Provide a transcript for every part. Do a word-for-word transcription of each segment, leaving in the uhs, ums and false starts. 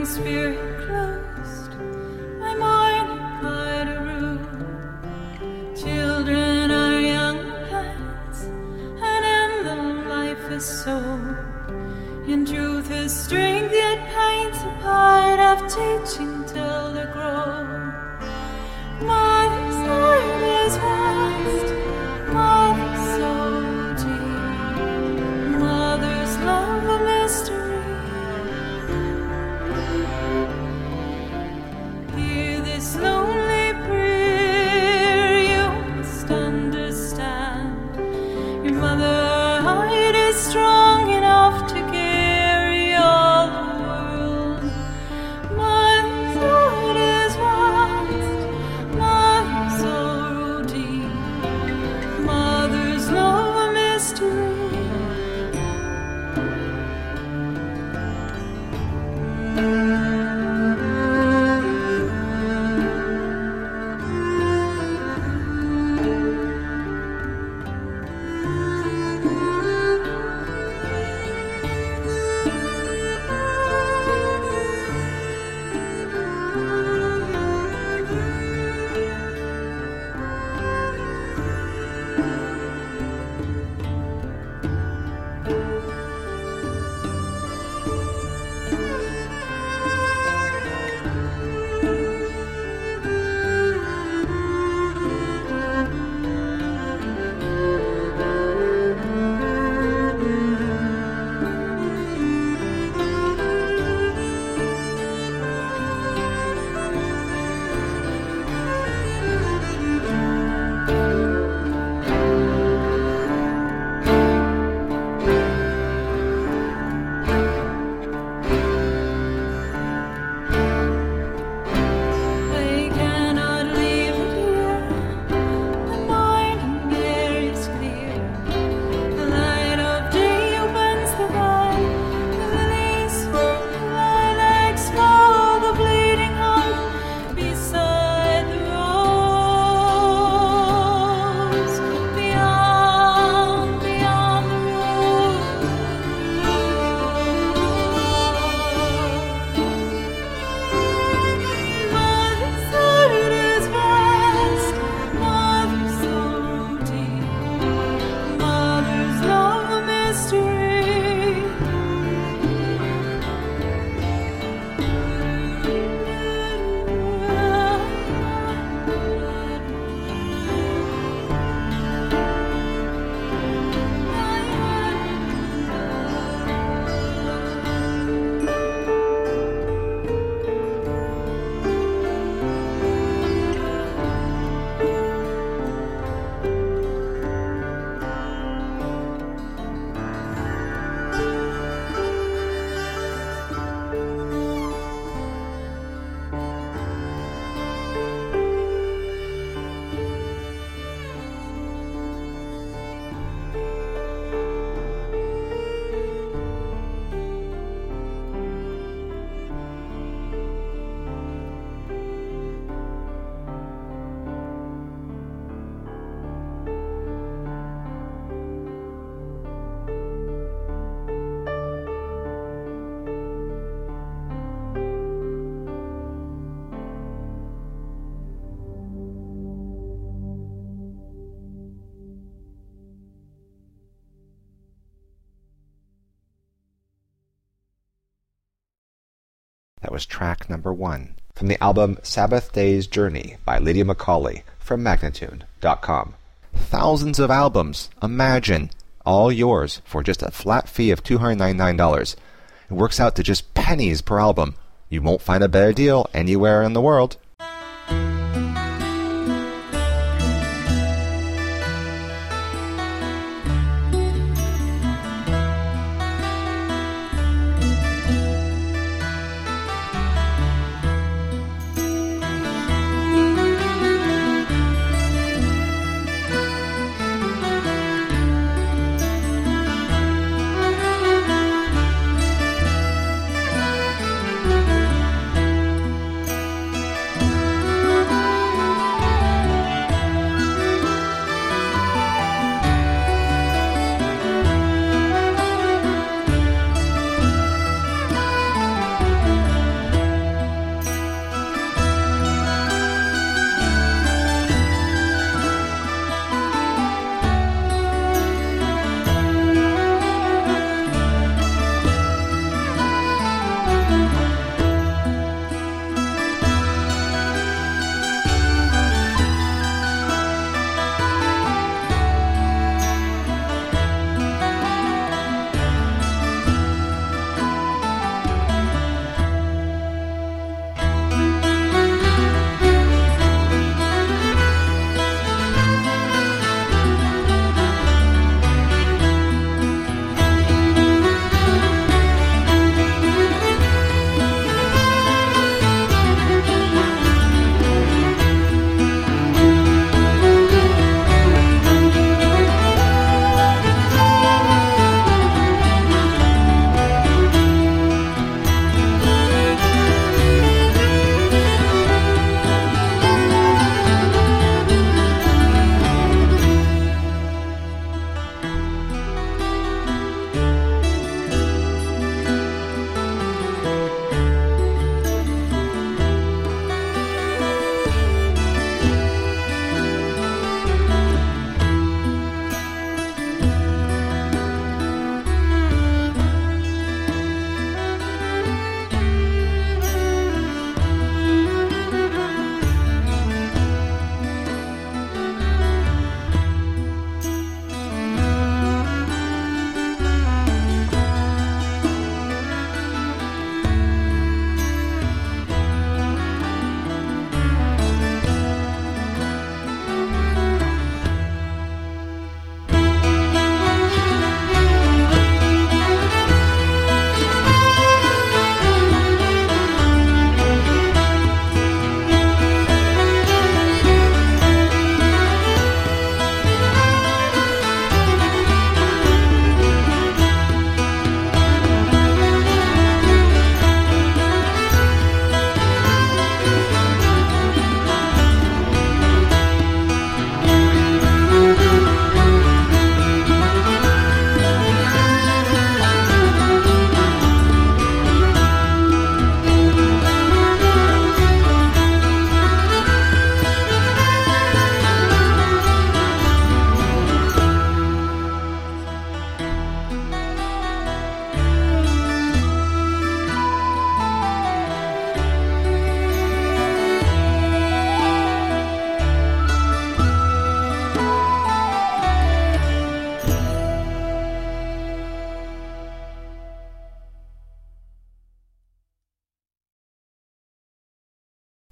young spirit closed, my morning light-a-roo. Children are young plants, and in them life is sown. In truth is strength, yet pain's a part of teaching till they grow. Mother's heart is vast, mother's soul deep, mother's love a mystery. Hear this lonely prayer, you must understand. Your mother heart is strong enough to carry all the world. Mother's heart is vast, mother's sorrow deep, mother's love a mystery. That was track number one from the album Sabbath Day's Journey by Lydia Macaulay from Magnatune dot com. Thousands of albums, imagine, all yours for just a flat fee of two hundred ninety-nine dollars. It works out to just pennies per album. You won't find a better deal anywhere in the world.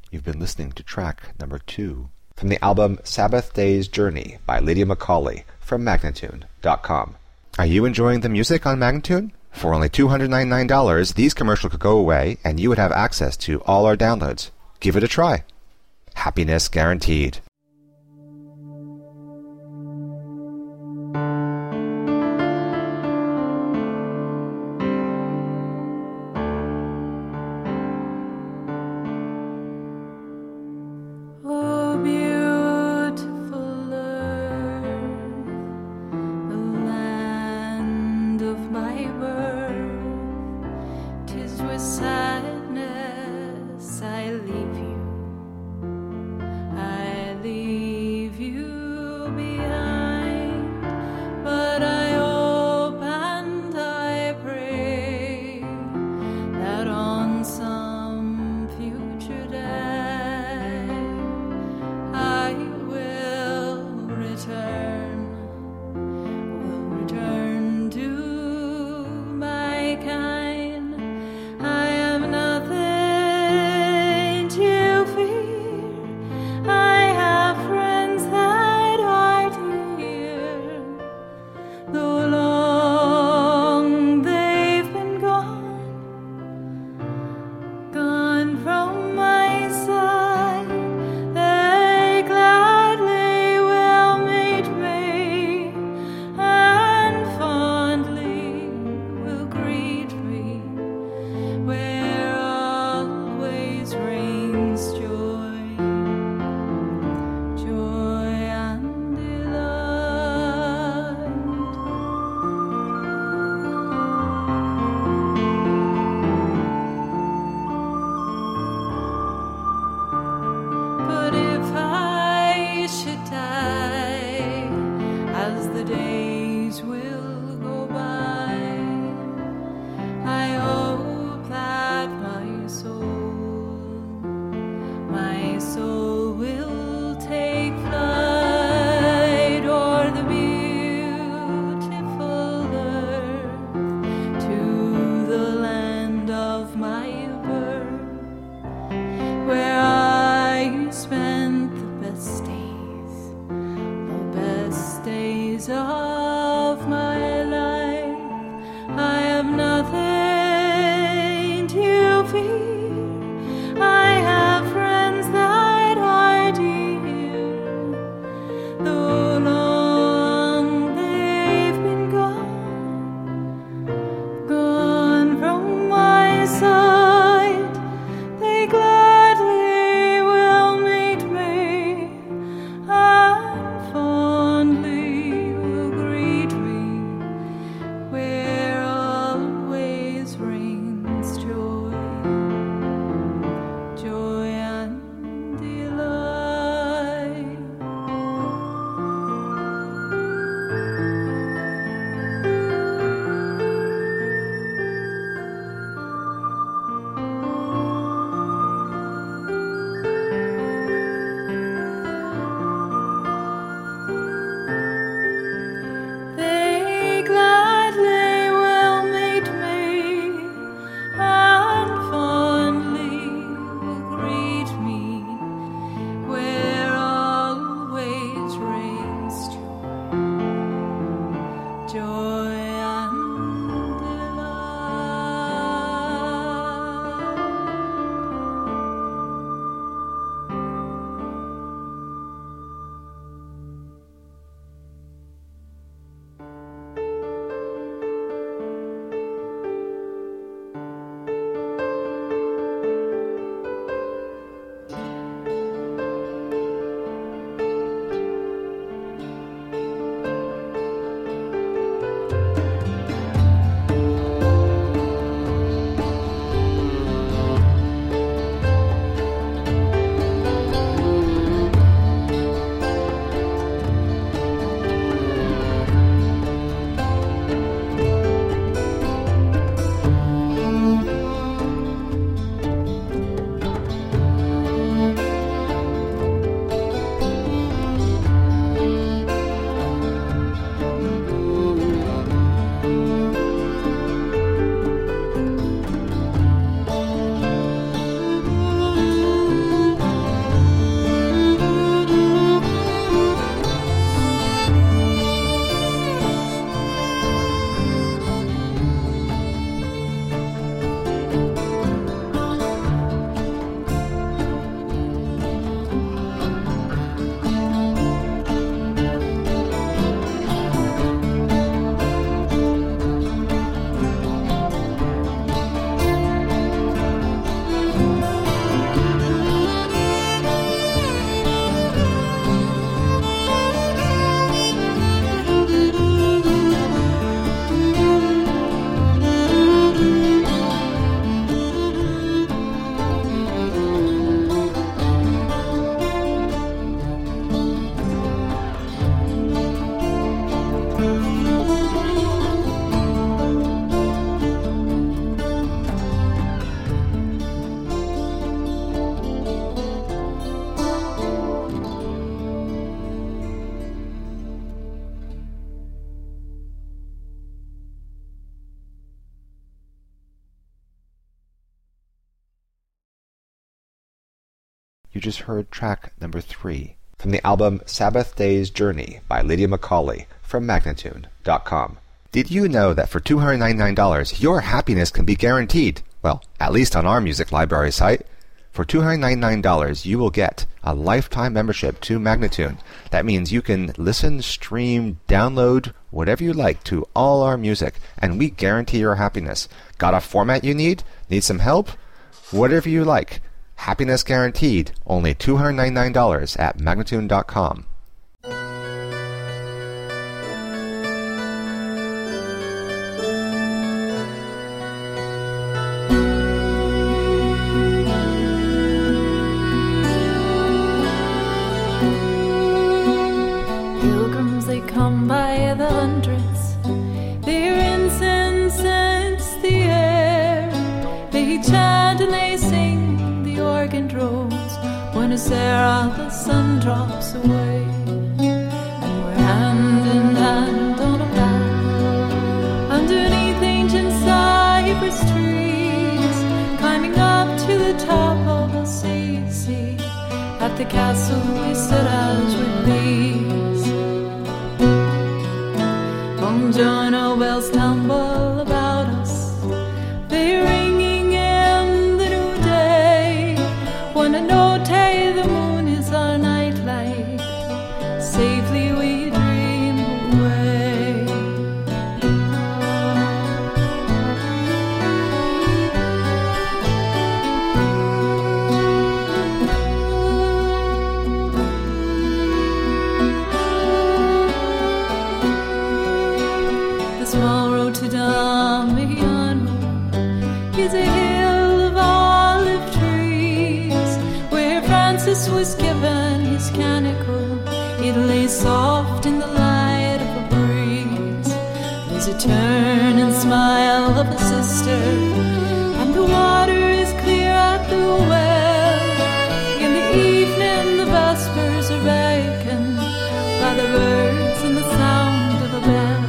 You've been listening to track number two from the album Sabbath Day's Journey by Lydia Macaulay from Magnatune dot com. Are you enjoying the music on Magnatune? For only two hundred ninety-nine dollars, these commercials could go away and you would have access to all our downloads. Give it a try. Happiness guaranteed. I am You just heard track number three from the album Sabbath Day's Journey by Lydia Macaulay from Magnatune dot com. Did you know that for two hundred ninety-nine dollars your happiness can be guaranteed? Well, at least on our music library site. For two hundred ninety-nine dollars you will get a lifetime membership to Magnatune. That means you can listen, stream, download, whatever you like to all our music, and we guarantee your happiness. Got a format you need? Need some help? Whatever you like. Happiness guaranteed. Only two hundred ninety-nine dollars at Magnatune dot com. Pilgrims, they come by the hundreds, their incense scents the air. They chant and they sing, the organ drones. When it's there, the sun drops away, and we're hand in hand on a path underneath ancient cypress trees, climbing up to the top of a sea sea. At the castle we sit as we please. Buongiorno bells tumble about us, they're ringing in the new day. When a note the moon is our nightlight, safely we dream away. The small road to Damiano is a hill of olive trees, where Francis was given his canicle. It lay soft in the light of a breeze. There's a turn and smile of a sister, and the water is clear at the well. In the evening the vespers are wakened by the birds and the sound of a bell.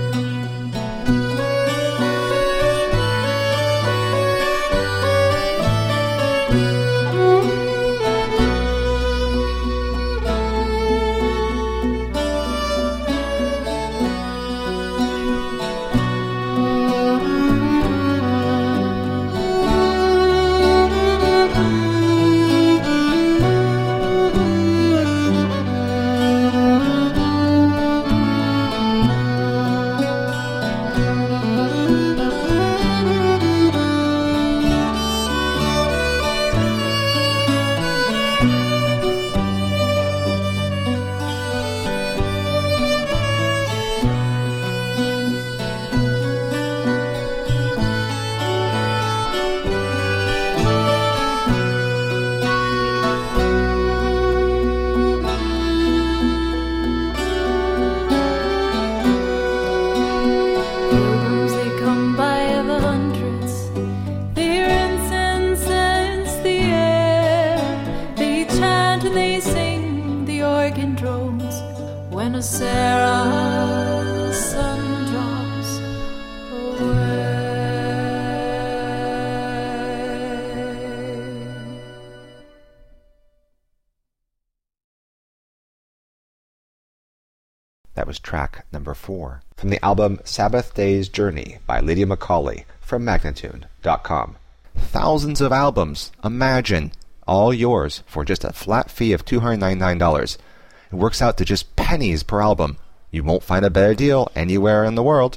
When a Sarah sun drops away. That was track number four from the album Sabbath Day's Journey by Lydia Macaulay from Magnatune dot com. Thousands of albums, imagine, all yours for just a flat fee of two hundred ninety-nine dollars. It works out to just pennies per album. You won't find a better deal anywhere in the world.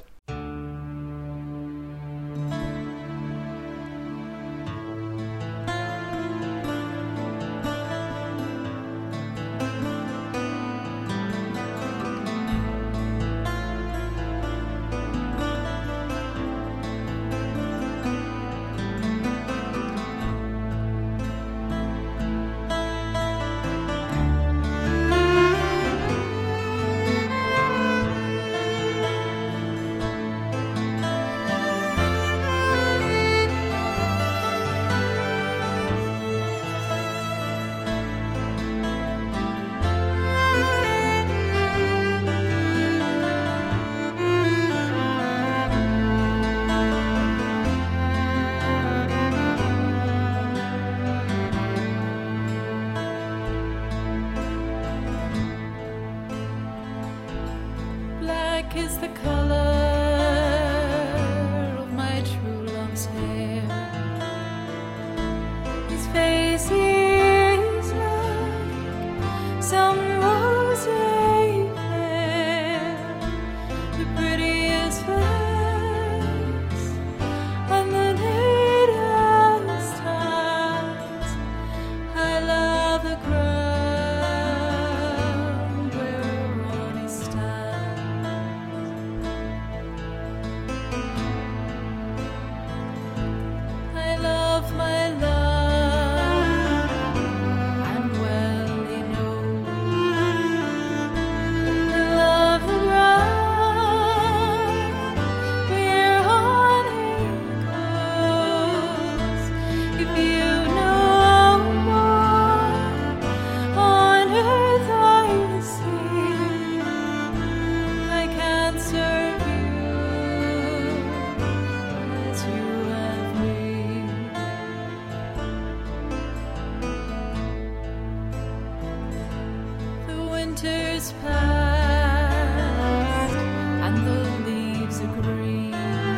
is the color of my true love's hair. His face is like some rosy fair, the prettiest face and the neatest hands. I love the ground whereon he stands. I love my love, and well he knows. I love the ground whereon he goes. If you know more on earth I see, I can't serve you as you have me. The winter's past and the leaves are green.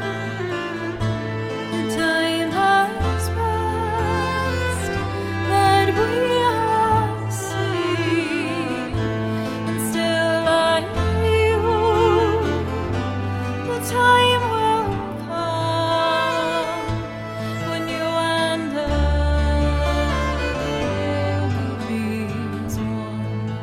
The time has passed that we have seen, and still I hope the time will come when you and I will be as one.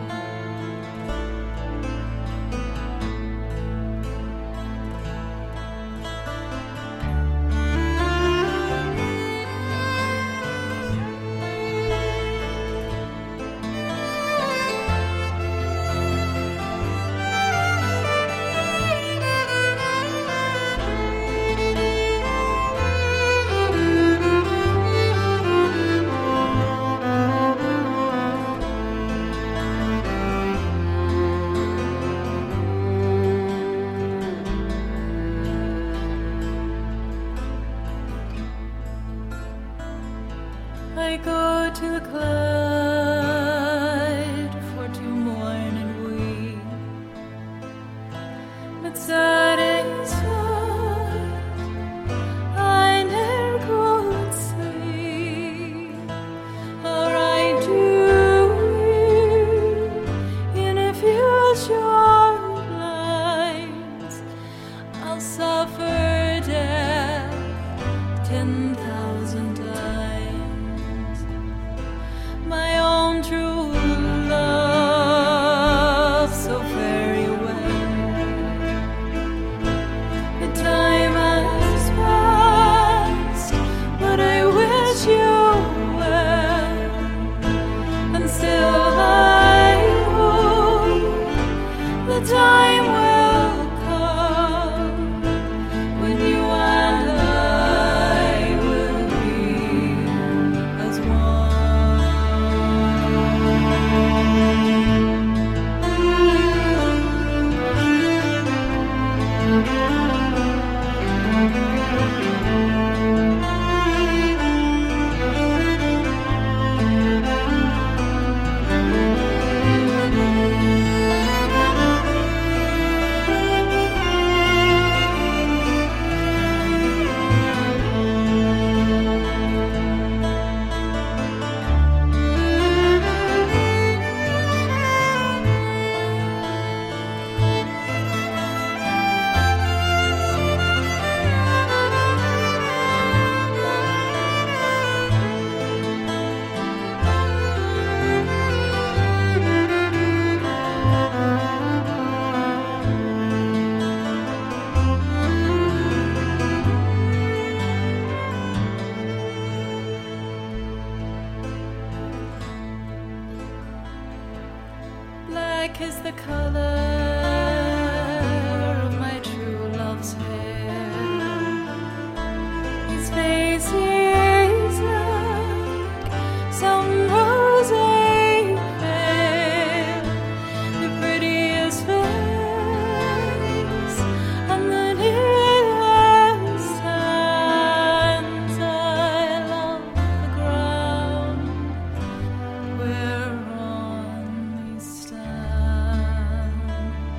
I go to the Clyde for to mourn and weep, but satisfied I ne'er could sleep, or I do in a few short lines. I'll suffer death ten thousand times. My own true love, so very well. The time has passed, but I wish you well, and still I hope the time will come when you and I will be as black is the color of my true love's hair. His face is like some rosy fair, the prettiest face and the nearest hands. I love the ground whereon he stands.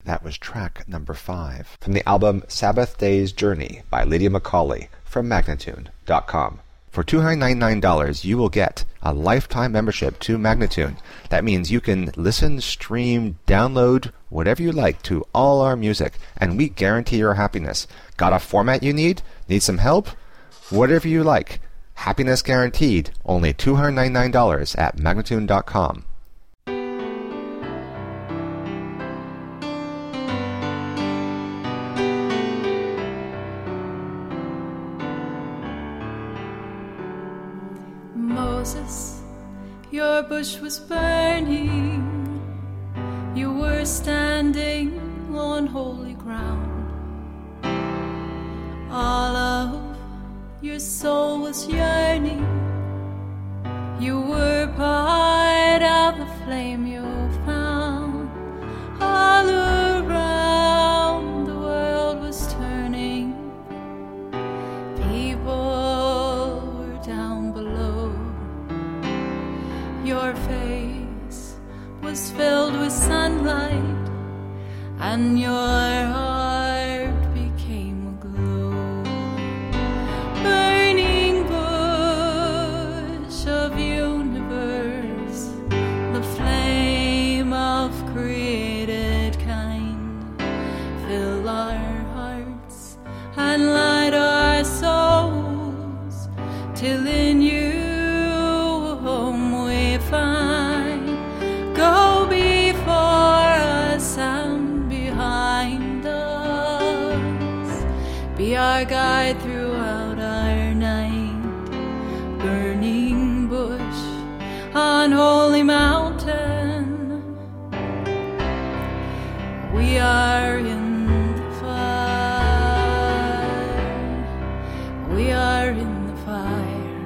That was track number five from the album Sabbath Day's Journey by Lydia Macaulay from Magnatune dot com. For two hundred ninety-nine dollars, you will get a lifetime membership to Magnatune. That means you can listen, stream, download, whatever you like to all our music, and we guarantee your happiness. Got a format you need? Need some help? Whatever you like. Happiness guaranteed. Only two hundred ninety-nine dollars at Magnatune dot com. Moses, your bush was burning. You were standing on holy ground. All of your soul was yearning. You were part of the flame you found. All around the world was turning. People were down below. Your face was filled with sunlight, and your heart became aglow. Burning bush of universe, the flame of created kind, fill our hearts and light our souls, till in you home we find. Go before us and behind us, be our guide throughout our night. Burning bush on holy mountain, we are in the fire. We are in the fire.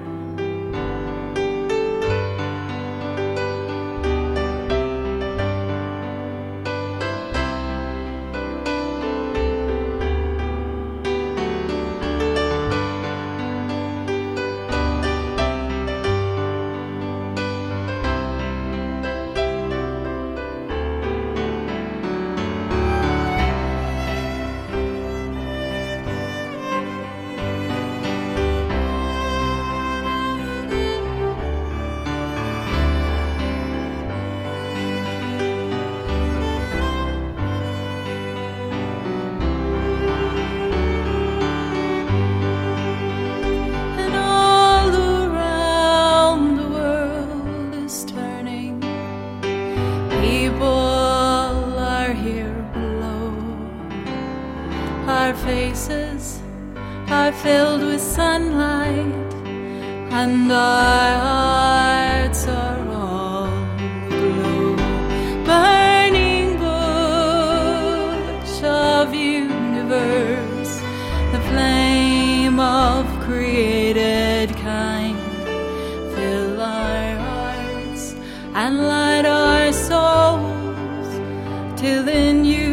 Faces are filled with sunlight, and our hearts are all aglow. Burning bush of universe, the flame of created kind, fill our hearts and light our souls, till in you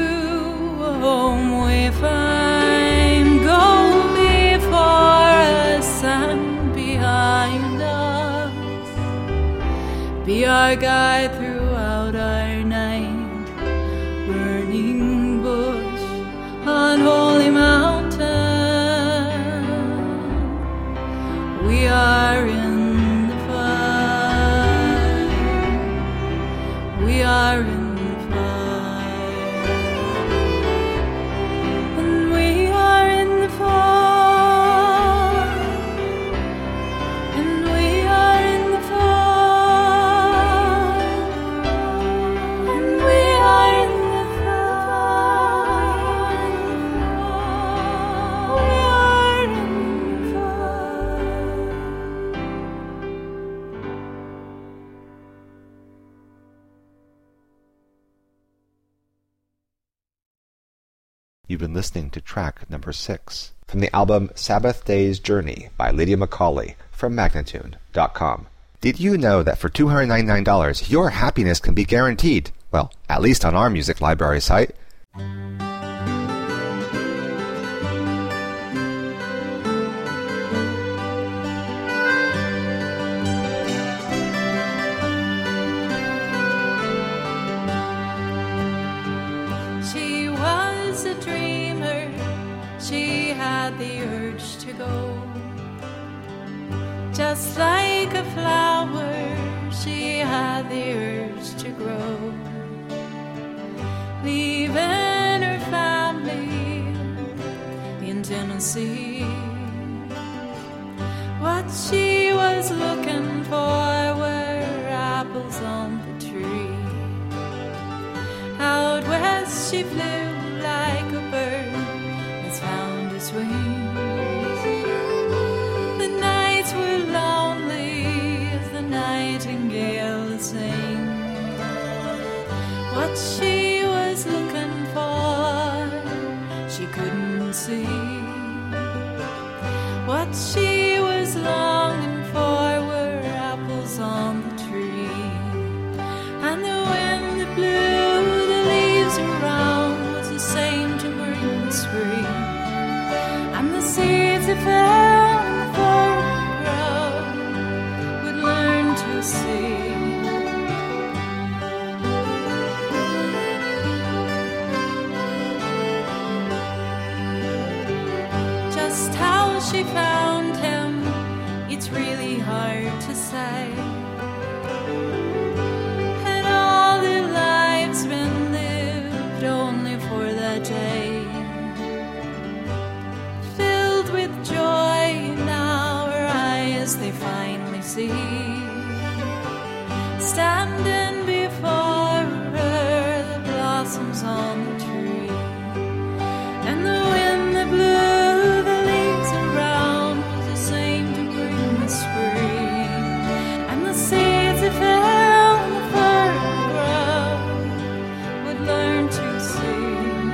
home we find. Go before us and behind us, be our guide throughout our night. Burning bush on holy mountain, we are in the fire. We are in You've been listening to track number six from the album Sabbath Day's Journey by Lydia Macaulay from Magnatune dot com. Did you know that for two hundred ninety-nine dollars your happiness can be guaranteed? Well, at least on our music library site. had the urge to go. Just like a flower, she had the urge to grow, leaving her family in Tennessee. What she was looking for were apples on the tree. Out west she flew like a bird that's found its wings. The nights were lonely as the nightingale sings. What she was looking for, she couldn't see. What she was longing for were apples on the tree. And the wind that blew the leaves around was the same to bring the spring. And the seeds that fell in the fertile ground would learn to sing. Just how she found him, it's really hard to say. Had all their lives been lived only for that day? Filled with joy now, her eyes they finally see. Standing before her, the blossoms on the tree. And the wind that blew the leaves around was the same to bring the spring. And the seeds that fell in the fertile ground would learn to sing.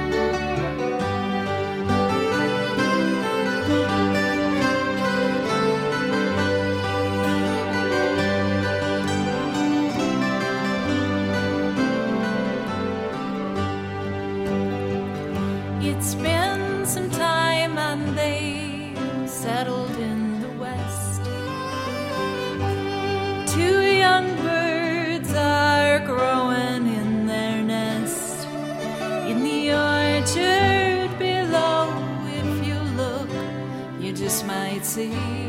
It's been some time and they settled in the west. Two young birds are growing in their nest. In the orchard below, if you look, you just might see.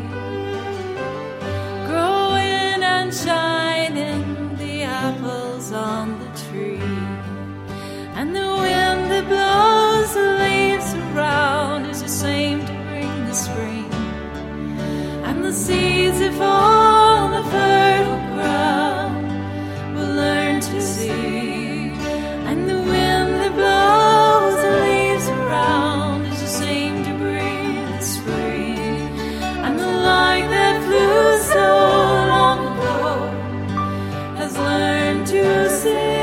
Growing and shining, the apples on the tree. And the wind that blows the leaves around is the same to bring the spring. And the seeds that fall on the fertile ground will learn to see. And the wind that blows the leaves around is the same to bring the spring. And the lark that flew so long ago has learned to sing.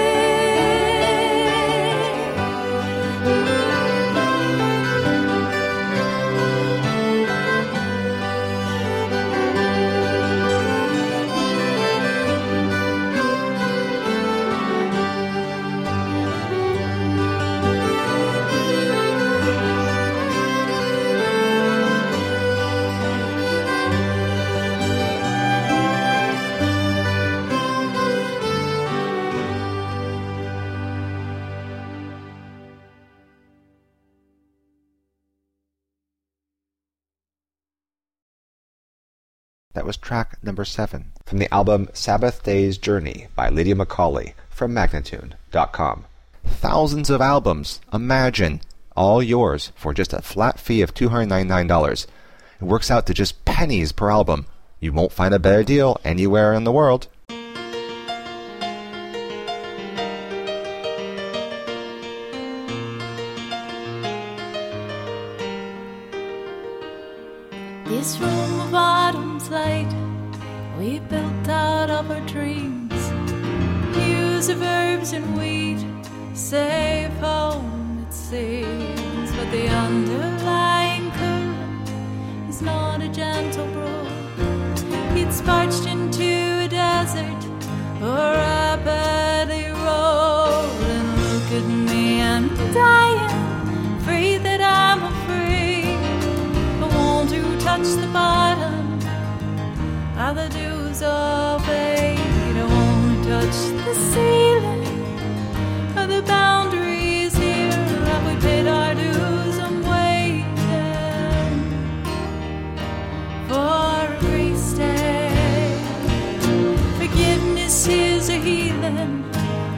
That was track number seven from the album Sabbath Day's Journey by Lydia Macaulay from Magnatune dot com. Thousands of albums, imagine, all yours for just a flat fee of two hundred ninety-nine dollars. It works out to just pennies per album. You won't find a better deal anywhere in the world. This room of autumn's light we built out of our dreams. Hues of herbs and wheat, safe home it seems. But the underlying current is not a gentle brook. It's parched into a desert or rapidly rolling. Look at me, I'm dying, afraid that I'm afraid. I want to touch the bottom of the dews of fate. I want to touch the ceiling of the boundaries here. Have we paid our dues? I'm waiting.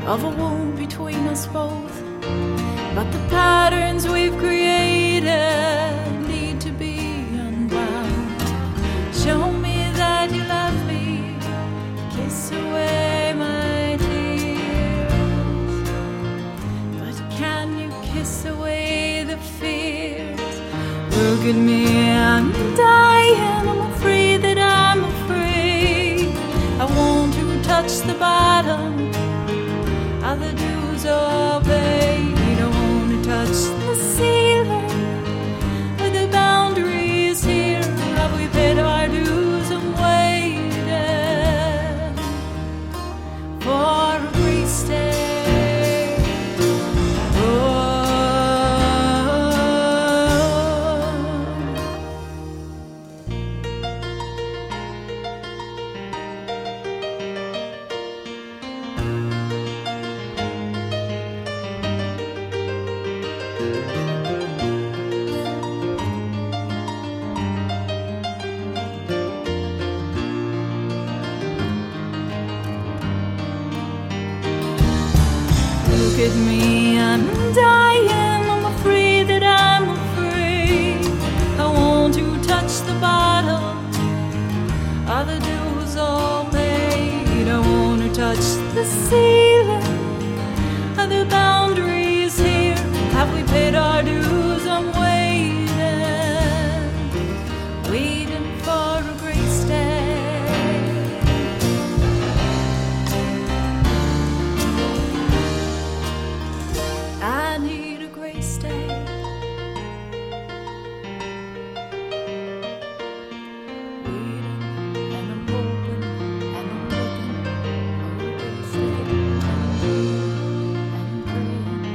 of a wound between us both. But the patterns we've created need to be unwound. Show me that you love me, kiss away my tears. But can you kiss away the fears? Look at me, I'm dying, I'm afraid that I'm afraid. I want to touch the bottom of the dues of pain. I want to touch the ceiling with the boundaries here. Have we paid our dues and waited for a grace day? Oh. Look at me, I'm dying, I'm afraid that I'm afraid. I want to touch the bottom of the dues all paid. I want to touch the ceiling of the boundaries here. Have we paid our dues? I'm waiting, waiting for a grace day. I need a grace day. Waiting and I'm hoping and I'm looking for a grace day. And I'm praying and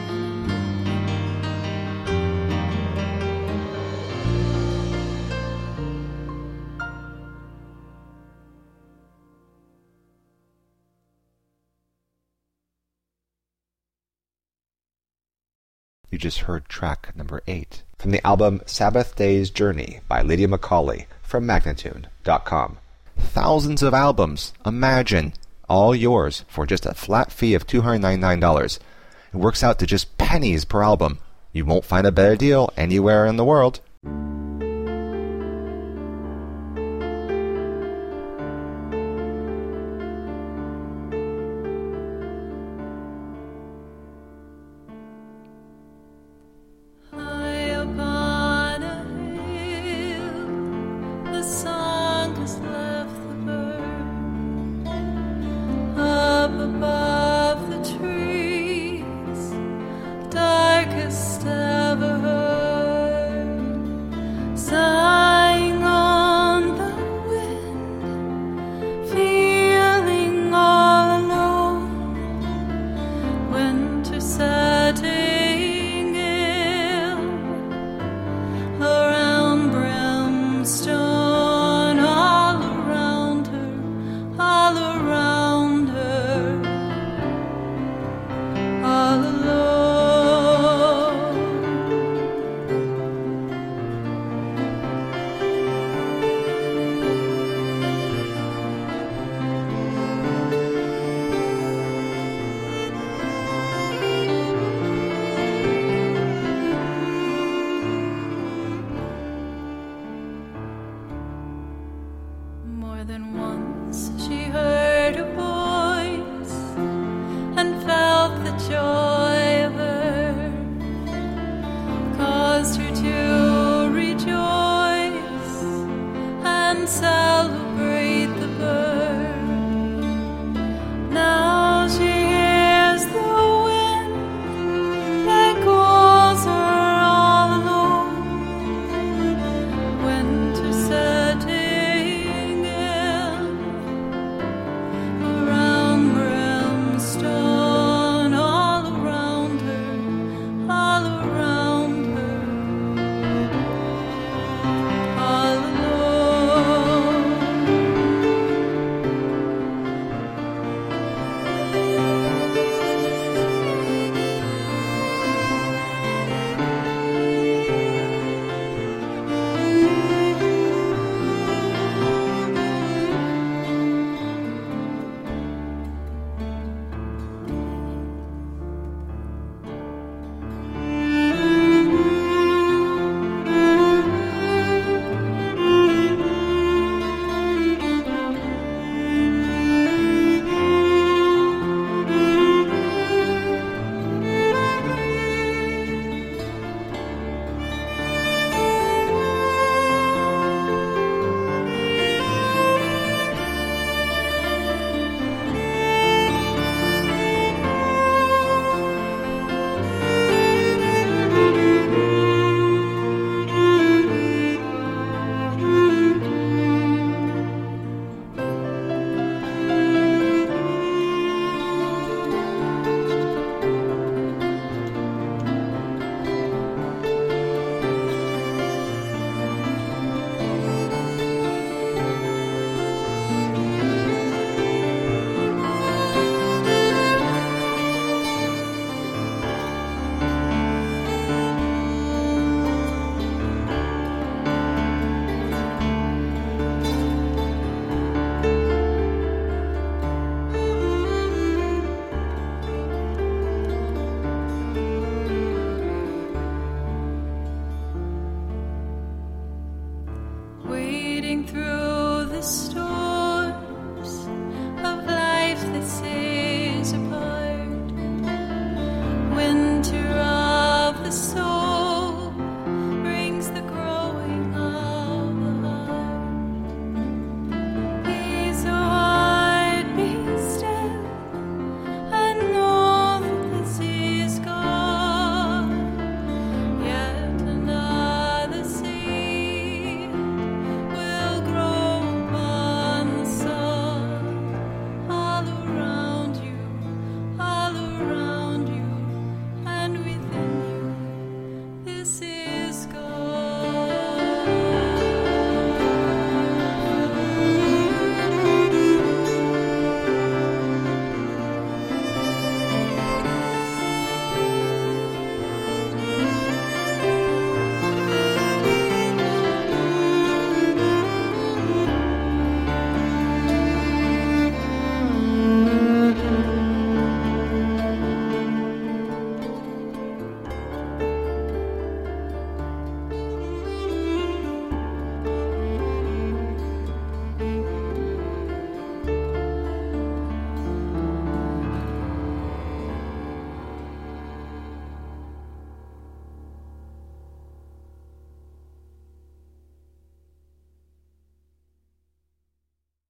You just heard track number eight from the album Sabbath Day's Journey by Lydia Macaulay from Magnatune dot com. Thousands of albums, imagine, all yours for just a flat fee of two hundred ninety-nine dollars. It works out to just pennies per album. You won't find a better deal anywhere in the world. High upon a hill, the sun has left the burn. Up above the trees, darkest ever heard.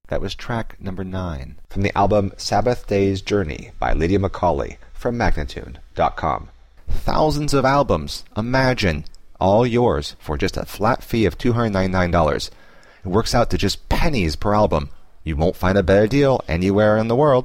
That was track number nine from the album Sabbath Day's Journey by Lydia Macaulay from Magnatune dot com. Thousands of albums, imagine, all yours for just a flat fee of two hundred ninety-nine dollars. It works out to just pennies per album. You won't find a better deal anywhere in the world.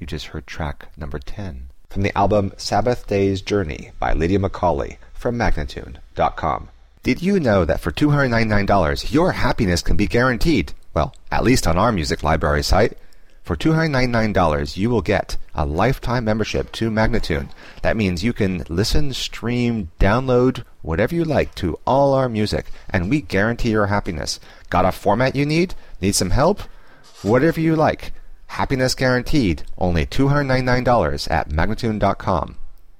You just heard track number ten from the album Sabbath Day's Journey by Lydia Macaulay from Magnatune dot com. Did you know that for two hundred ninety-nine dollars your happiness can be guaranteed? Well, at least on our music library site. For two hundred ninety-nine dollars you will get a lifetime membership to Magnatune. That means you can listen, stream, download, whatever you like to all our music, and we guarantee your happiness. Got a format you need? Need some help? Whatever you like. Happiness guaranteed. Only two hundred ninety-nine dollars at Magnatune dot com.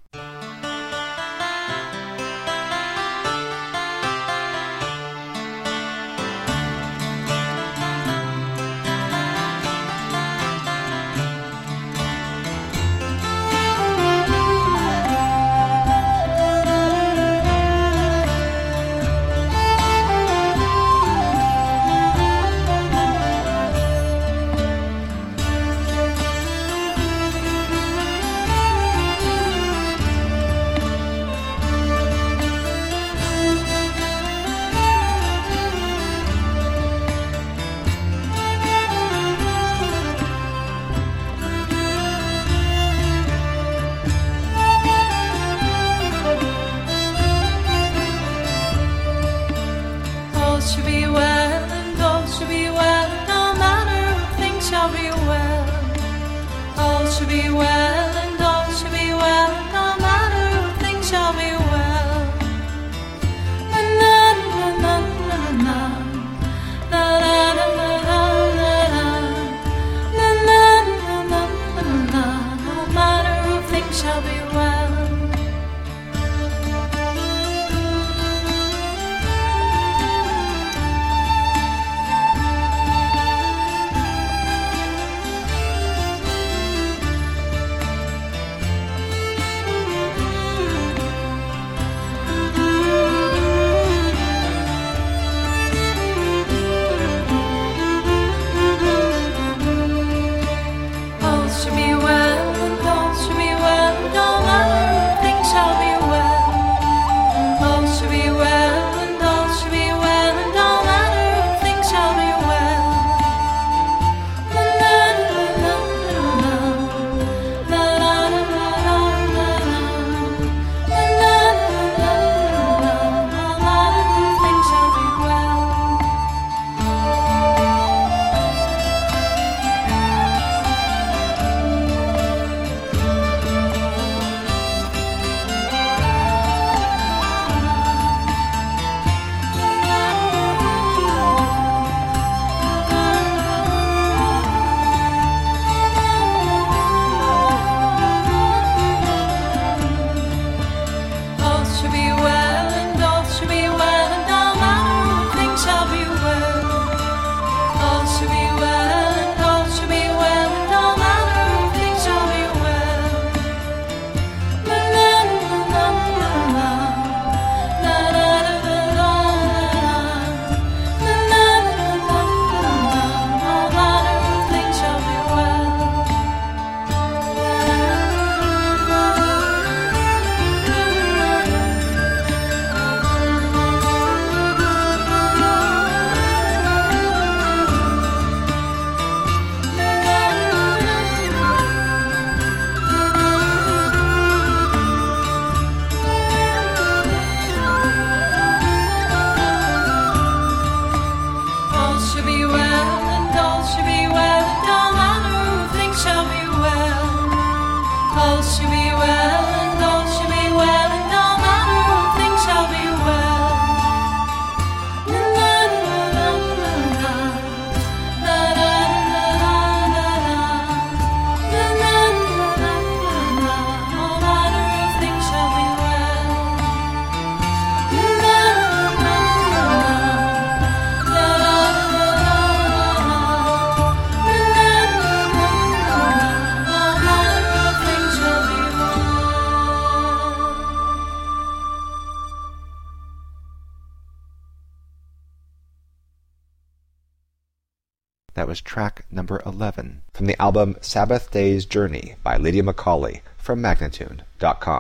That was track number eleven from the album Sabbath Day's Journey by Lydia Macaulay from Magnatune dot com.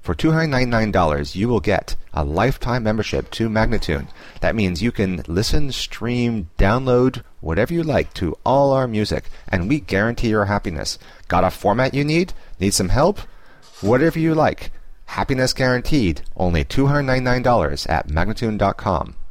For two hundred ninety-nine dollars, you will get a lifetime membership to Magnatune. That means you can listen, stream, download, whatever you like to all our music, and we guarantee your happiness. Got a format you need? Need some help? Whatever you like. Happiness guaranteed. Only two hundred ninety-nine dollars at Magnatune dot com.